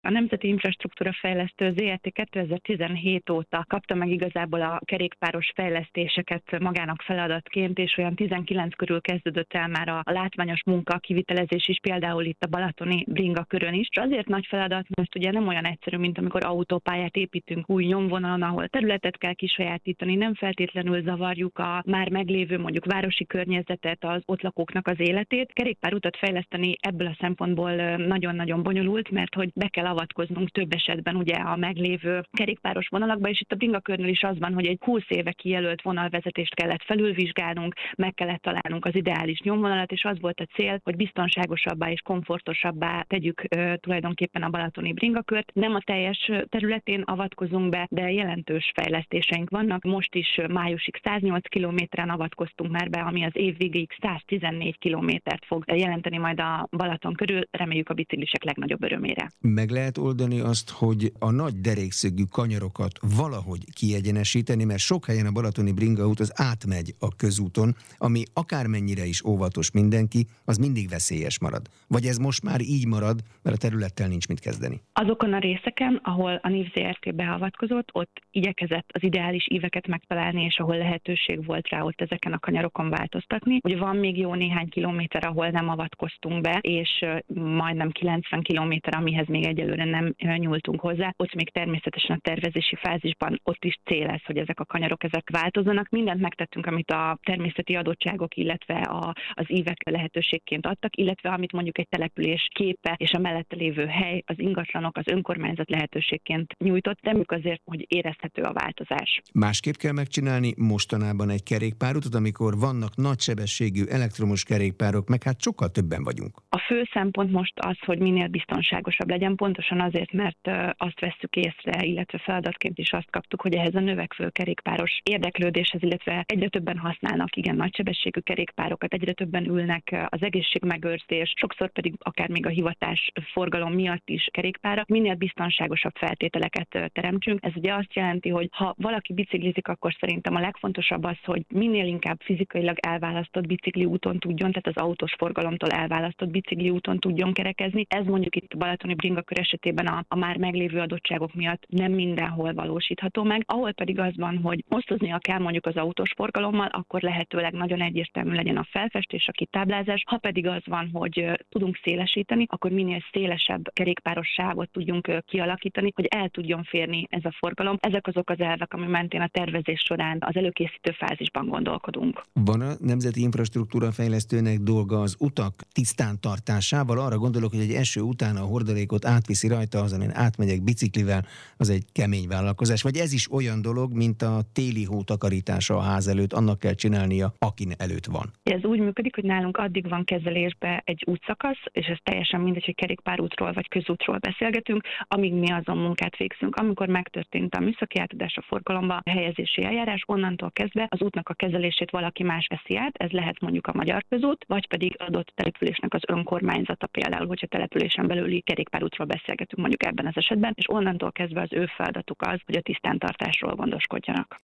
A Nemzeti Infrastruktúra Fejlesztő ZRT 2017 óta kapta meg igazából a kerékpáros fejlesztéseket magának feladatként, és olyan 19 körül kezdődött el már a látványos munka, kivitelezés is, például itt a balatoni bringakörön is. És azért nagy feladat, mert ugye nem olyan egyszerű, mint amikor autópályát építünk új nyomvonalon, ahol területet kell kisajátítani, nem feltétlenül zavarjuk a már meglévő mondjuk városi környezetet, az ott lakóknak az életét. Kerékpárutat fejleszteni ebből a szempontból nagyon-nagyon bonyolult, mert hogy be kell avatkoznunk több esetben ugye a meglévő kerékpáros vonalakba, és itt a bringakörnél is az van, hogy egy 20 éve kijelölt vonalvezetést kellett felülvizsgálnunk, meg kellett találnunk az ideális nyomvonalat, és az volt a cél, hogy biztonságosabbá és komfortosabbá tegyük tulajdonképpen a balatoni bringakört. Nem a teljes területén avatkozunk be, de jelentős fejlesztéseink vannak. Most is májusig 108 kilométeren avatkoztunk már be, ami az év végéig 114 kilométert fog jelenteni majd a Balaton körül, reméljük a biciklisek legnagyobb örömére. Meg lehet oldani azt, hogy a nagy derékszögű kanyarokat valahogy kiegyenesíteni, mert sok helyen a balatoni bringaút az átmegy a közúton, ami akármennyire is óvatos mindenki, az mindig veszélyes marad. Vagy ez most már így marad, mert a területtel nincs mit kezdeni? Azokon a részeken, ahol a NIV ZRT beavatkozott, ott igyekezett az ideális íveket megtalálni, és ahol lehetőség volt rá, ott ezeken a kanyarokon változtatni. Ugye van még jó néhány kilométer, ahol nem avatkoztunk be, és majdnem 90 kilométer, amihez még egyelőre nem nyúltunk hozzá. Ott még természetesen a tervezési fázisban ott is cél lesz, hogy ezek a kanyarok változzanak. Mindent megtettünk, amit a természeti adottságok, illetve az ívek lehetőségként adtak, illetve amit mondjuk egy település képe és a mellette lévő hely, az ingatlanok, az önkormányzat lehetőségként nyújtott, reméljük azért, hogy érezhető a változás. Másképp kell megcsinálni mostanában egy kerékpárutat, amikor vannak nagysebességű elektromos kerékpárok, meg hát sokkal többen vagyunk. A fő szempont most az, hogy minél biztonságosabb legyen, pontosan azért, mert azt vesszük észre, illetve feladatként is azt kaptuk, hogy ehhez a növekvő kerékpáros érdeklődéshez, illetve egyre többen használnak igen nagysebességű kerékpárokat, egyre többen ülnek az egészségmegőrzés, sokszor pedig akár még a hivatás forgalom miatt is kerékpára. Minél biztonságosabb feltételeket teremtsünk. Ez ugye azt jelenti, hogy ha valaki biciklizik, akkor szerintem a legfontosabb az, hogy minél inkább fizikailag elválasztott bicikli úton tudjon, tehát az autós forgalomtól elválasztott bicikli úton tudjon kerekezni. Ez mondjuk itt a balatoni bringakör esetében a már meglévő adottságok miatt nem mindenhol valósítható meg. Ahol pedig az van, hogy osztoznia kell mondjuk az autós forgalommal, akkor lehetőleg nagyon egyértelmű legyen a felfestés, a kitáblázás. Ha pedig az van, hogy tudunk szélesíteni, akkor minél szélesebb kerékpáros sávot tudjunk kialakítani, hogy el tudjon férni ez a forgalom. Ezek azok az elvek, ami mentén a tervezés során az előkészítő fázisban gondolkodunk. Van a Nemzeti Infrastruktúra Fejlesztőnek dolga az utak tisztán tartásával? Arra gondolok, hogy egy eső után a hordalékot átviszi rajta, azon én átmegyek biciklivel, az egy kemény vállalkozás. Vagy ez is olyan dolog, mint a téli hó takarítása a ház előtt, annak kell csinálnia, akin előtt van. Ez úgy működik, hogy nálunk addig van kezelésbe egy útszakasz, és ez teljesen mindegy, hogy kerékpárútról vagy közútról beszélgetünk, amíg mi azon munkát végzünk. Amikor megtörtént a műszaki átadás a forgalomba, a helyezési eljárás, onnantól kezdve az útnak a kezelését valaki más veszi át, ez lehet mondjuk a Magyar Közút, vagy pedig adott településnek az önkormányzata, például, hogyha településen belüli kerékpárútról beszélgetünk mondjuk ebben az esetben, és onnantól kezdve az ő feladatuk az, hogy a tisztántartásról gondoskodjanak.